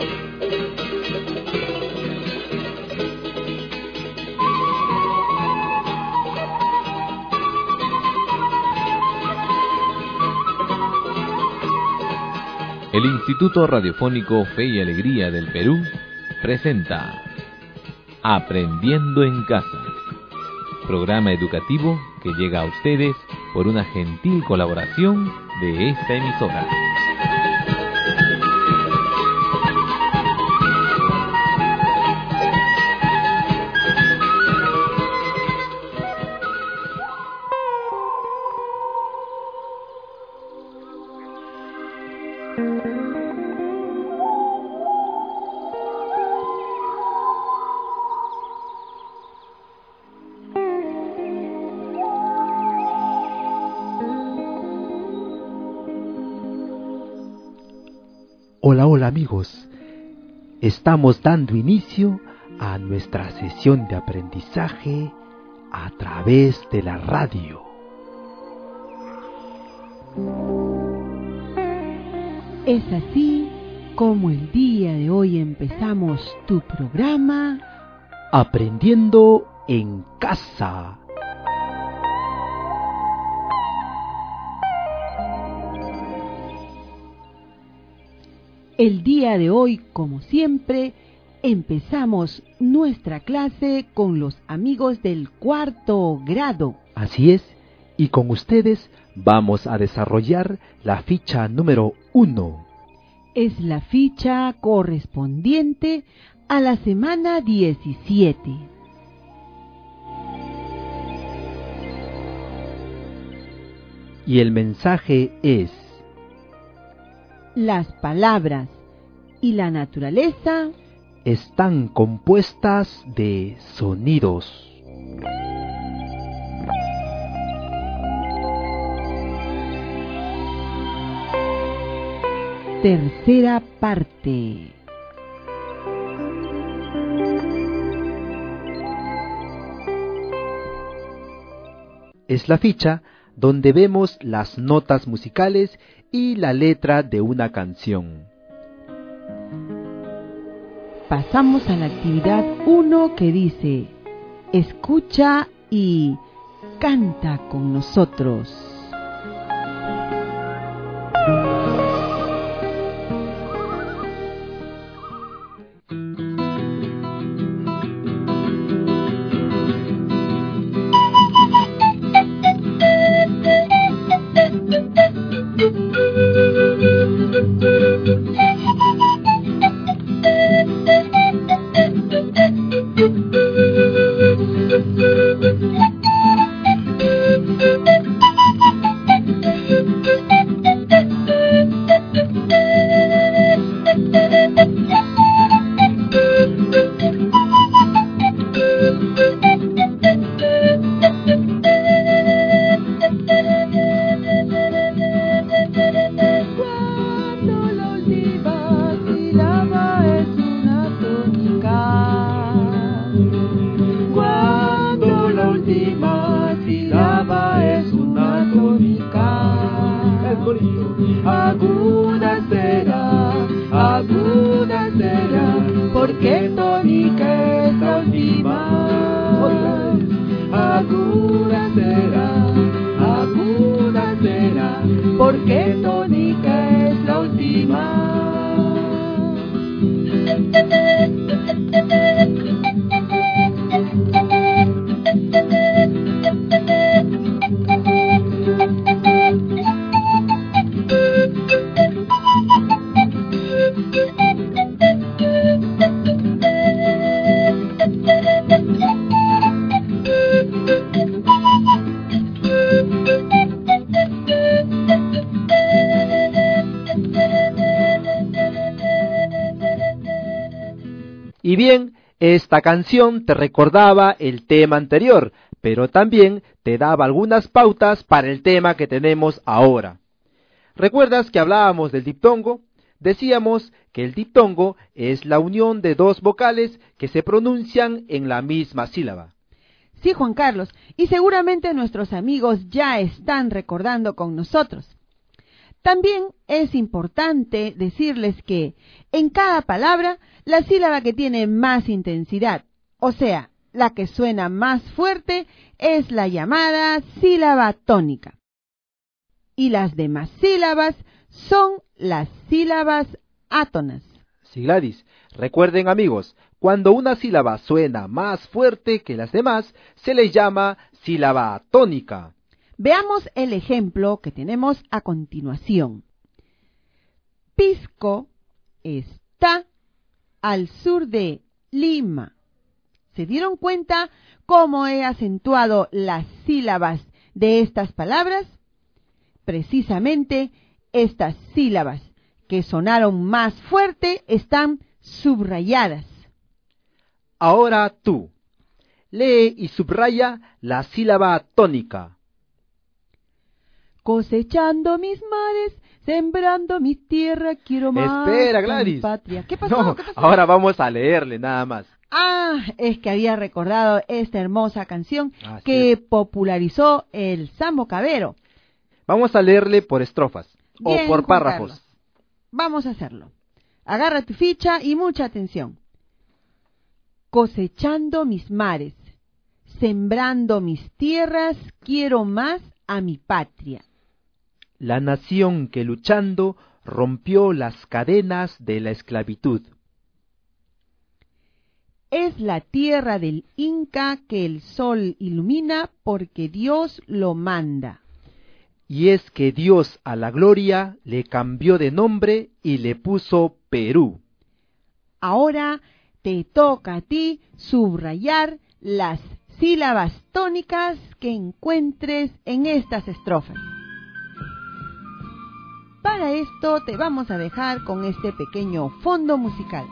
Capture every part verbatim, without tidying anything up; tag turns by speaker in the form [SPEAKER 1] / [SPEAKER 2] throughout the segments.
[SPEAKER 1] El Instituto Radiofónico Fe y Alegría del Perú presenta Aprendiendo en Casa, programa educativo que llega a ustedes por una gentil colaboración de esta emisora.
[SPEAKER 2] Hola, hola amigos, estamos dando inicio a nuestra sesión de aprendizaje a través de la radio.
[SPEAKER 3] Es así como el día de hoy empezamos tu programa
[SPEAKER 2] Aprendiendo en Casa.
[SPEAKER 3] El día de hoy, como siempre, empezamos nuestra clase con los amigos del cuarto grado.
[SPEAKER 2] Así es, y con ustedes vamos a desarrollar la ficha número uno.
[SPEAKER 3] Es la ficha correspondiente a la semana diecisiete.
[SPEAKER 2] Y el mensaje es:
[SPEAKER 3] las palabras y la naturaleza
[SPEAKER 2] están compuestas de sonidos.
[SPEAKER 3] Tercera parte.
[SPEAKER 2] Es la ficha donde vemos las notas musicales y la letra de una canción.
[SPEAKER 3] Pasamos a la actividad uno que dice: escucha y canta con nosotros.
[SPEAKER 4] Aguda será, aguda será, porque tónica es la última. Aguda será, aguda será, porque tónica es la última.
[SPEAKER 2] Y bien, esta canción te recordaba el tema anterior, pero también te daba algunas pautas para el tema que tenemos ahora. ¿Recuerdas que hablábamos del diptongo? Decíamos que el diptongo es la unión de dos vocales que se pronuncian en la misma sílaba.
[SPEAKER 3] Sí, Juan Carlos, y seguramente nuestros amigos ya están recordando con nosotros. También es importante decirles que en cada palabra la sílaba que tiene más intensidad, o sea, la que suena más fuerte, es la llamada sílaba tónica. Y las demás sílabas son las sílabas átonas.
[SPEAKER 2] Sí, Gladys. Recuerden, amigos, cuando una sílaba suena más fuerte que las demás, se le llama sílaba tónica.
[SPEAKER 3] Veamos el ejemplo que tenemos a continuación. Pisco está al sur de Lima. ¿Se dieron cuenta cómo he acentuado las sílabas de estas palabras? Precisamente estas sílabas que sonaron más fuerte están subrayadas.
[SPEAKER 2] Ahora tú, lee y subraya la sílaba tónica.
[SPEAKER 3] Cosechando mis mares, sembrando mi tierra, quiero más.
[SPEAKER 2] Espera,
[SPEAKER 3] a mi
[SPEAKER 2] Gladys.
[SPEAKER 3] patria. ¿Qué pasó?
[SPEAKER 2] No,
[SPEAKER 3] ¿Qué pasó?
[SPEAKER 2] ahora vamos a leerle nada más.
[SPEAKER 3] Ah, es que había recordado esta hermosa canción
[SPEAKER 2] Así
[SPEAKER 3] que
[SPEAKER 2] es.
[SPEAKER 3] popularizó el Sambo Cabero.
[SPEAKER 2] Vamos a leerle por estrofas
[SPEAKER 3] Bien,
[SPEAKER 2] o por
[SPEAKER 3] Juan
[SPEAKER 2] párrafos.
[SPEAKER 3] Carlos. Vamos a hacerlo. Agarra tu ficha y mucha atención. Cosechando mis mares, sembrando mis tierras, quiero más a mi patria.
[SPEAKER 2] La nación que luchando rompió las cadenas de la esclavitud.
[SPEAKER 3] Es la tierra del Inca que el sol ilumina porque Dios lo manda.
[SPEAKER 2] Y es que Dios a la gloria le cambió de nombre y le puso Perú.
[SPEAKER 3] Ahora te toca a ti subrayar las sílabas tónicas que encuentres en estas estrofas. Para esto te vamos a dejar con este pequeño fondo musical.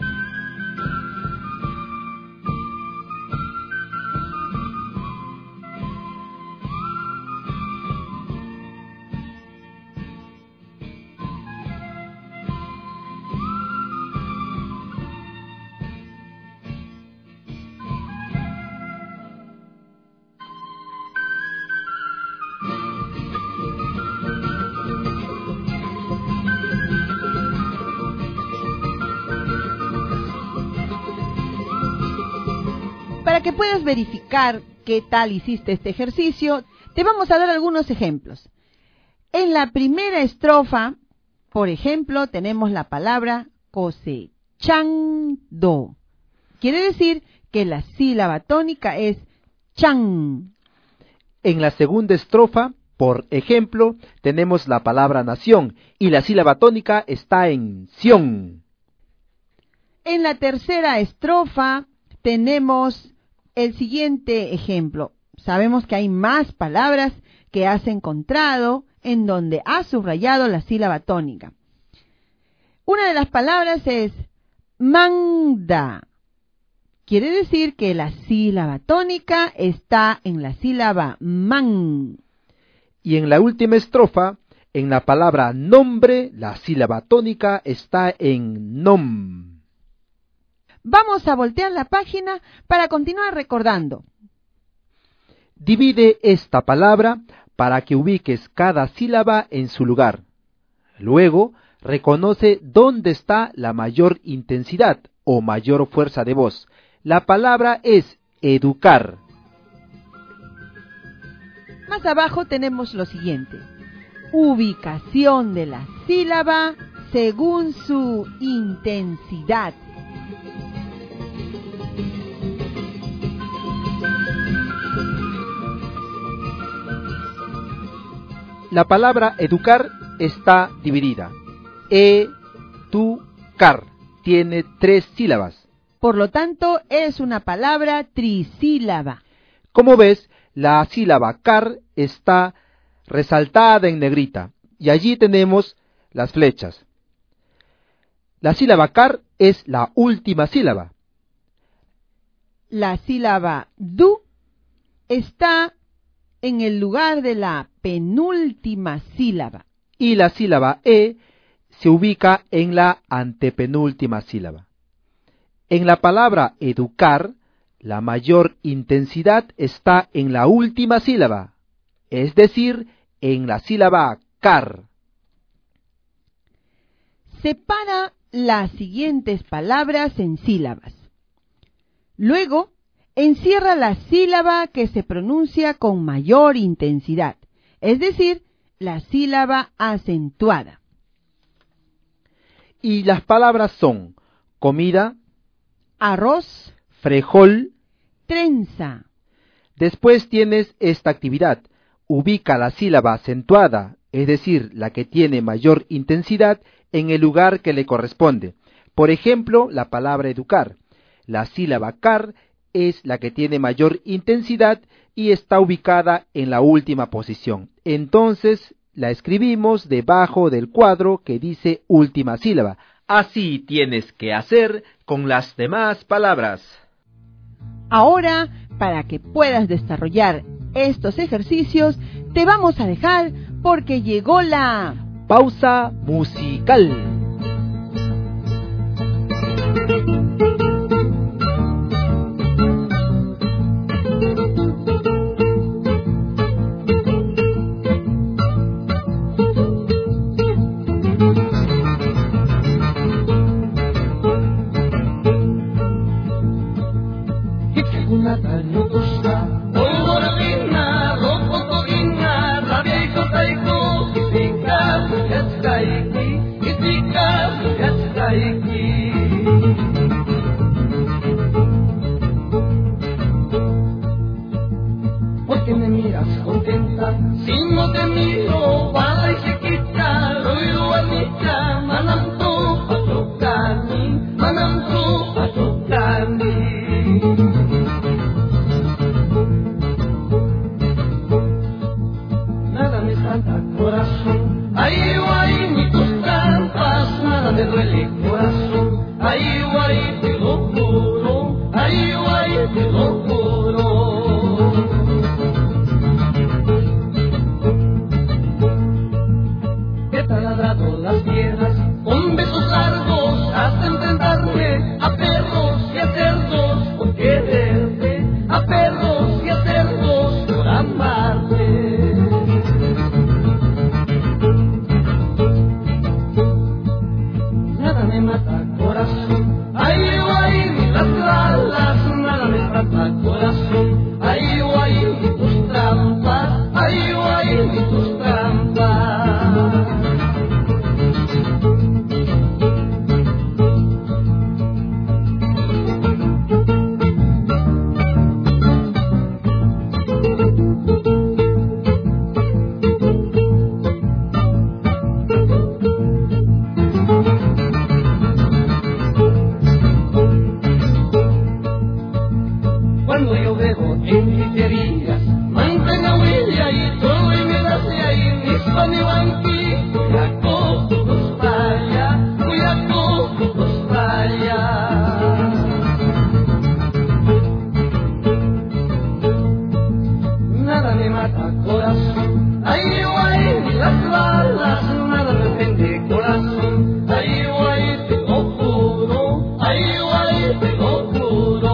[SPEAKER 3] Para que puedas verificar qué tal hiciste este ejercicio, te vamos a dar algunos ejemplos. En la primera estrofa, por ejemplo, tenemos la palabra cosechando. Quiere decir que la sílaba tónica es chan.
[SPEAKER 2] En la segunda estrofa, por ejemplo, tenemos la palabra nación y la sílaba tónica está en ción.
[SPEAKER 3] En la tercera estrofa tenemos el siguiente ejemplo. Sabemos que hay más palabras que has encontrado en donde has subrayado la sílaba tónica. Una de las palabras es manda. Quiere decir que la sílaba tónica está en la sílaba man.
[SPEAKER 2] Y en la última estrofa, en la palabra nombre, la sílaba tónica está en nom.
[SPEAKER 3] Vamos a voltear la página para continuar recordando.
[SPEAKER 2] Divide esta palabra para que ubiques cada sílaba en su lugar. Luego, reconoce dónde está la mayor intensidad o mayor fuerza de voz. La palabra es educar.
[SPEAKER 3] Más abajo tenemos lo siguiente. Ubicación de la sílaba según su intensidad.
[SPEAKER 2] La palabra educar está dividida. E-tu-car tiene tres sílabas.
[SPEAKER 3] Por lo tanto, es una palabra trisílaba.
[SPEAKER 2] Como ves, la sílaba car está resaltada en negrita y allí tenemos las flechas. La sílaba car es la última sílaba.
[SPEAKER 3] La sílaba du está en el lugar de la penúltima sílaba.
[SPEAKER 2] Y la sílaba e se ubica en la antepenúltima sílaba. En la palabra educar, la mayor intensidad está en la última sílaba, es decir, en la sílaba car.
[SPEAKER 3] separa las siguientes palabras en sílabas. Luego, encierra la sílaba que se pronuncia con mayor intensidad, es decir, la sílaba acentuada.
[SPEAKER 2] Y las palabras son comida,
[SPEAKER 3] arroz,
[SPEAKER 2] frijol,
[SPEAKER 3] trenza.
[SPEAKER 2] Después tienes esta actividad. Ubica la sílaba acentuada, es decir, la que tiene mayor intensidad, en el lugar que le corresponde. Por ejemplo, la palabra educar. La sílaba car es la que tiene mayor intensidad y está ubicada en la última posición. Entonces, la escribimos debajo del cuadro que dice última sílaba. Así tienes que hacer con las demás palabras.
[SPEAKER 3] Ahora, para que puedas desarrollar estos ejercicios, te vamos a dejar porque llegó la
[SPEAKER 2] pausa musical.
[SPEAKER 4] Porque me miras contenta, si no te miro, bala y se quita, ruido anita, mananto pa tocarme, mananto pa tocarme. Nada me salta corazón, ay guay, ni tus trampas, nada me duele corazón, ay guay, te lo juro, ay guay, te lo juro. Las piedras con besos largos hasta enfrentarme a perros y a cerdos por quererte, a perros y a cerdos por amarte. Nada me mata corazón, ay guay, ni las balas, nada me mata corazón, ay guay, ni tus trampas, ay guay, ni tus trampas. Cuando yo bebo en pizzerías, mantenga huella y todo y me das de ahí, mis paniwanki, cuyaco, cuspaya, cuyaco, cuspaya. Nada me mata corazón, ay guay, ni las balas, nada me ofende corazón, ay guay, te lo juro, ay guay, te lo juro.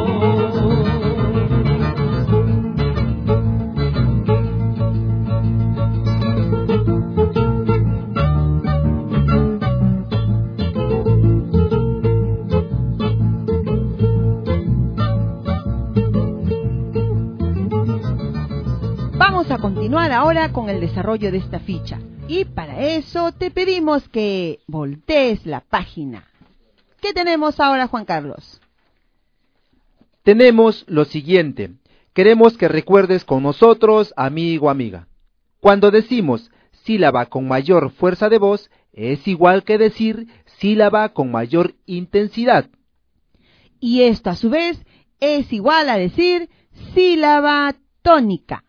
[SPEAKER 3] Vamos a continuar ahora con el desarrollo de esta ficha. Y para eso te pedimos que voltees la página. ¿Qué tenemos ahora, Juan Carlos?
[SPEAKER 2] Tenemos lo siguiente. Queremos que recuerdes con nosotros, amigo, amiga. Cuando decimos sílaba con mayor fuerza de voz, es igual que decir sílaba con mayor intensidad.
[SPEAKER 3] Y esto a su vez es igual a decir sílaba tónica.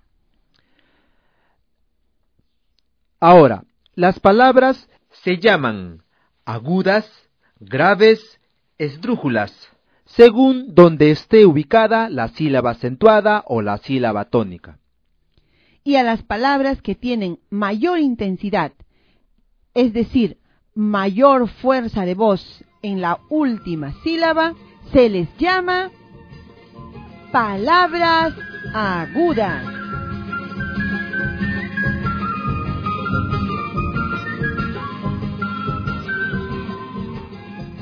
[SPEAKER 2] Ahora, las palabras se llaman agudas, graves, esdrújulas, según donde esté ubicada la sílaba acentuada o la sílaba tónica.
[SPEAKER 3] Y a las palabras que tienen mayor intensidad, es decir, mayor fuerza de voz en la última sílaba, se les llama palabras agudas.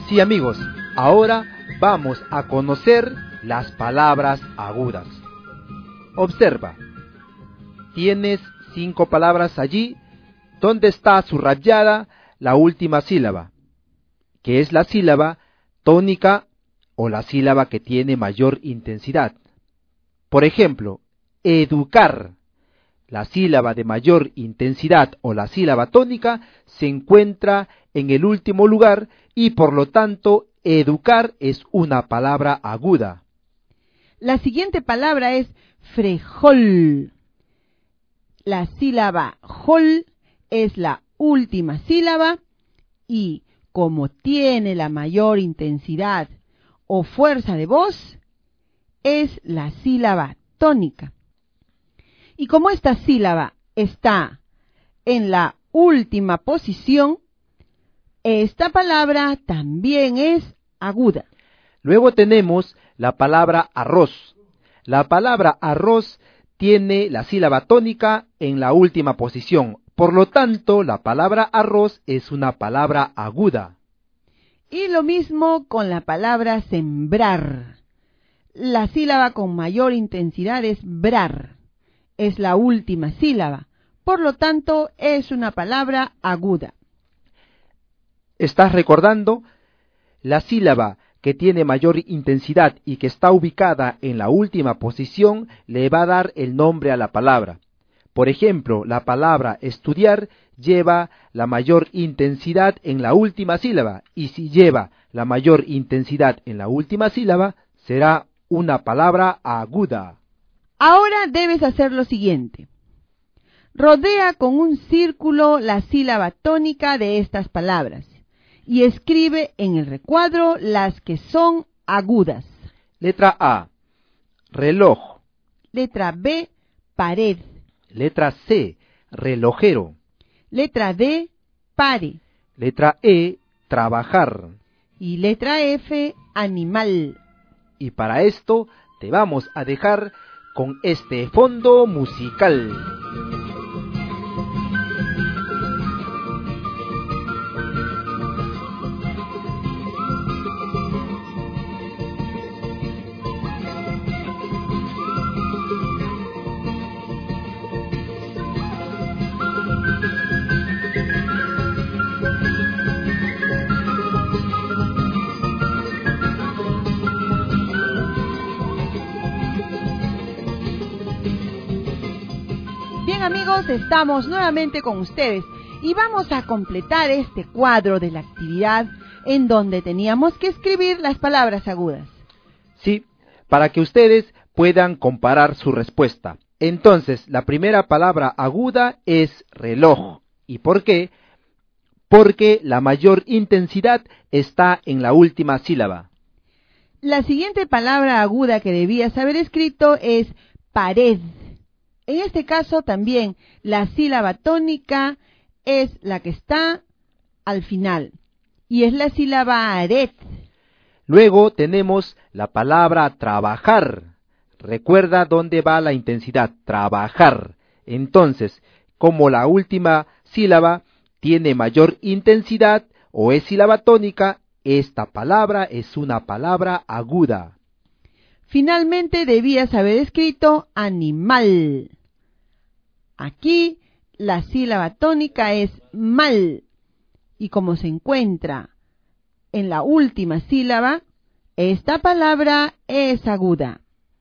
[SPEAKER 2] Sí, amigos, ahora vamos a conocer las palabras agudas. Observa, tienes cinco palabras allí donde está subrayada la última sílaba, que es la sílaba tónica o la sílaba que tiene mayor intensidad. Por ejemplo, educar. La sílaba de mayor intensidad o la sílaba tónica se encuentra en el último lugar y por lo tanto educar es una palabra aguda.
[SPEAKER 3] La siguiente palabra es frejol. La sílaba jol es la última sílaba y como tiene la mayor intensidad o fuerza de voz, es la sílaba tónica. Y como esta sílaba está en la última posición, esta palabra también es aguda.
[SPEAKER 2] Luego tenemos la palabra arroz. La palabra arroz tiene la sílaba tónica en la última posición. Por lo tanto, la palabra arroz es una palabra aguda.
[SPEAKER 3] Y lo mismo con la palabra sembrar. La sílaba con mayor intensidad es brar. Es la última sílaba. Por lo tanto, es una palabra aguda.
[SPEAKER 2] ¿Estás recordando? La sílaba que tiene mayor intensidad y que está ubicada en la última posición le va a dar el nombre a la palabra. Por ejemplo, la palabra estudiar lleva la mayor intensidad en la última sílaba, y si lleva la mayor intensidad en la última sílaba, será una palabra aguda.
[SPEAKER 3] Ahora debes hacer lo siguiente. Rodea con un círculo la sílaba tónica de estas palabras y escribe en el recuadro las que son agudas.
[SPEAKER 2] Letra A, reloj.
[SPEAKER 3] Letra B, pared.
[SPEAKER 2] Letra C, relojero.
[SPEAKER 3] Letra D, pare.
[SPEAKER 2] Letra E, trabajar.
[SPEAKER 3] Y letra F, animal.
[SPEAKER 2] Y para esto te vamos a dejar con este fondo musical.
[SPEAKER 3] Bien, amigos, estamos nuevamente con ustedes y vamos a completar este cuadro de la actividad en donde teníamos que escribir las palabras agudas.
[SPEAKER 2] Sí, para que ustedes puedan comparar su respuesta. Entonces, la primera palabra aguda es reloj. ¿Y por qué? Porque la mayor intensidad está en la última sílaba.
[SPEAKER 3] La siguiente palabra aguda que debías haber escrito es pared. En este caso también la sílaba tónica es la que está al final y es la sílaba aret.
[SPEAKER 2] Luego tenemos la palabra trabajar. Recuerda dónde va la intensidad, trabajar. Entonces, como la última sílaba tiene mayor intensidad o es sílaba tónica, esta palabra es una palabra aguda.
[SPEAKER 3] Finalmente debías haber escrito animal. Aquí la sílaba tónica es mal y como se encuentra en la última sílaba, esta palabra es aguda.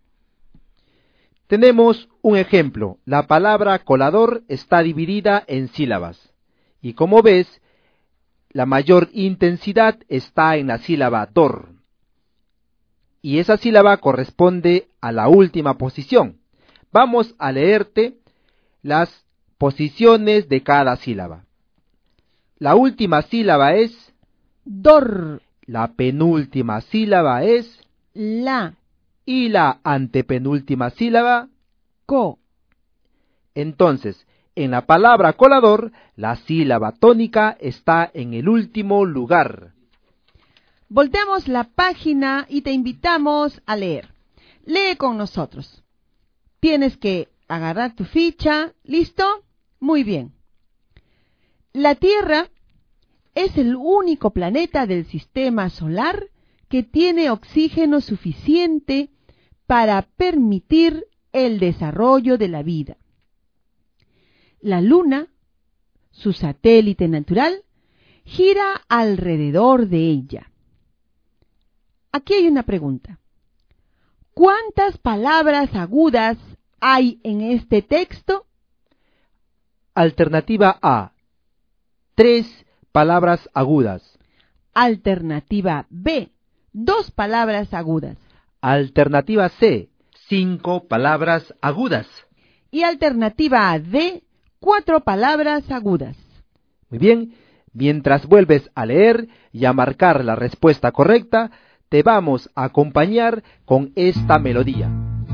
[SPEAKER 2] Tenemos un ejemplo. La palabra colador está dividida en sílabas y como ves, la mayor intensidad está en la sílaba dor y esa sílaba corresponde a la última posición. Vamos a leerte las posiciones de cada sílaba. La última sílaba es
[SPEAKER 3] dor.
[SPEAKER 2] La penúltima sílaba es
[SPEAKER 3] la.
[SPEAKER 2] Y la antepenúltima sílaba
[SPEAKER 3] co.
[SPEAKER 2] Entonces, en la palabra colador, la sílaba tónica está en el último lugar.
[SPEAKER 3] Volteamos la página y te invitamos a leer. Lee con nosotros. Tienes que agarrar tu ficha. ¿Listo? Muy bien. La tierra es el único planeta del sistema solar que tiene oxígeno suficiente para permitir el desarrollo de la vida. La Luna, su satélite natural, gira alrededor de ella. Aquí hay una pregunta. ¿Cuántas palabras agudas hay en este texto?
[SPEAKER 2] Alternativa A. Tres palabras agudas.
[SPEAKER 3] Alternativa B. Dos palabras agudas.
[SPEAKER 2] Alternativa C. Cinco palabras agudas.
[SPEAKER 3] Y alternativa D. Cuatro palabras agudas.
[SPEAKER 2] Muy bien, mientras vuelves a leer y a marcar la respuesta correcta, te vamos a acompañar con esta melodía.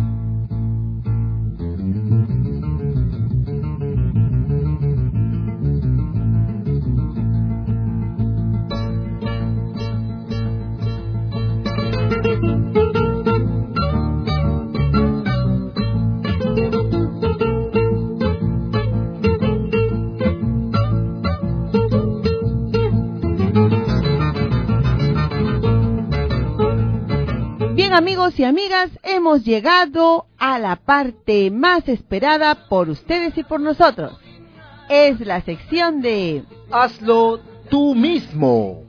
[SPEAKER 3] Amigos y amigas, hemos llegado a la parte más esperada por ustedes y por nosotros. Es la sección de
[SPEAKER 2] Hazlo tú mismo.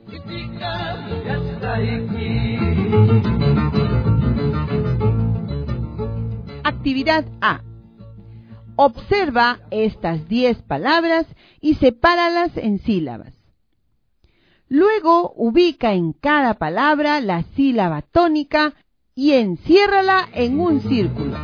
[SPEAKER 3] Actividad A. Observa estas diez palabras y sepáralas en sílabas. Luego ubica en cada palabra la sílaba tónica y enciérrala en un círculo.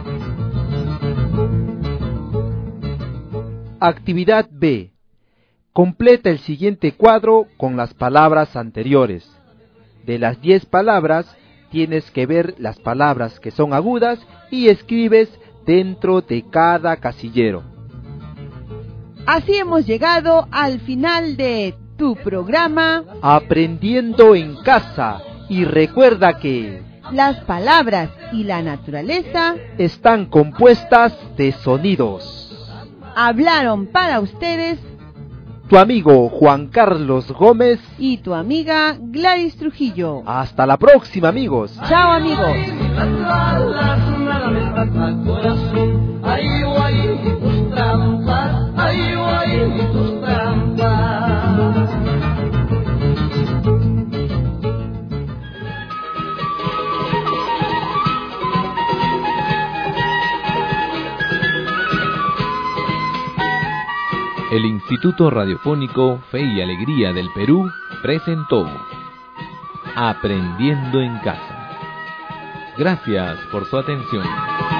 [SPEAKER 2] Actividad B. Completa el siguiente cuadro con las palabras anteriores. De las diez palabras, tienes que ver las palabras que son agudas y escribes dentro de cada casillero.
[SPEAKER 3] Así hemos llegado al final de tu programa
[SPEAKER 2] Aprendiendo en Casa. Y recuerda que
[SPEAKER 3] las palabras y la naturaleza
[SPEAKER 2] están compuestas de sonidos.
[SPEAKER 3] Hablaron para ustedes
[SPEAKER 2] tu amigo Juan Carlos Gómez
[SPEAKER 3] y tu amiga Gladys Trujillo.
[SPEAKER 2] Hasta la próxima, amigos.
[SPEAKER 3] Chao, amigos.
[SPEAKER 1] El Instituto Radiofónico Fe y Alegría del Perú presentó Aprendiendo en Casa. Gracias por su atención.